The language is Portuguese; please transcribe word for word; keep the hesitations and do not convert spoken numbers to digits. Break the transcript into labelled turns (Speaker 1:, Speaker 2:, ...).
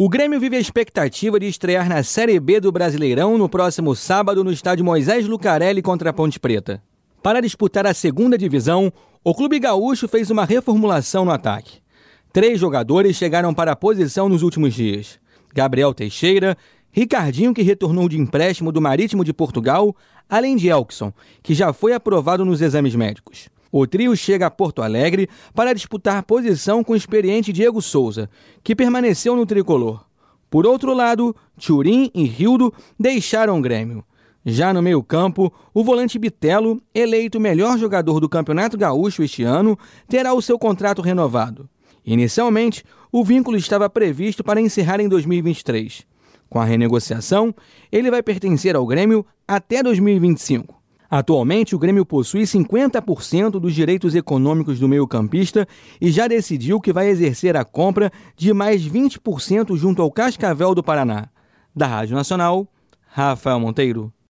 Speaker 1: O Grêmio vive a expectativa de estrear na Série B do Brasileirão no próximo sábado no estádio Moisés Lucarelli contra a Ponte Preta. Para disputar a segunda divisão, o clube gaúcho fez uma reformulação no ataque. Três jogadores chegaram para a posição nos últimos dias: Gabriel Teixeira, Ricardinho, que retornou de empréstimo do Marítimo de Portugal, além de Elkson, que já foi aprovado nos exames médicos. O trio chega a Porto Alegre para disputar posição com o experiente Diego Souza, que permaneceu no tricolor. Por outro lado, Thurim e Rildo deixaram o Grêmio. Já no meio-campo, o volante Bitelo, eleito o melhor jogador do Campeonato Gaúcho este ano, terá o seu contrato renovado. Inicialmente, o vínculo estava previsto para encerrar em dois mil e vinte e três. Com a renegociação, ele vai pertencer ao Grêmio até dois mil e vinte e cinco. Atualmente, o Grêmio possui cinquenta por cento dos direitos econômicos do meio-campista e já decidiu que vai exercer a compra de mais vinte por cento junto ao Cascavel do Paraná. Da Rádio Nacional, Rafael Monteiro.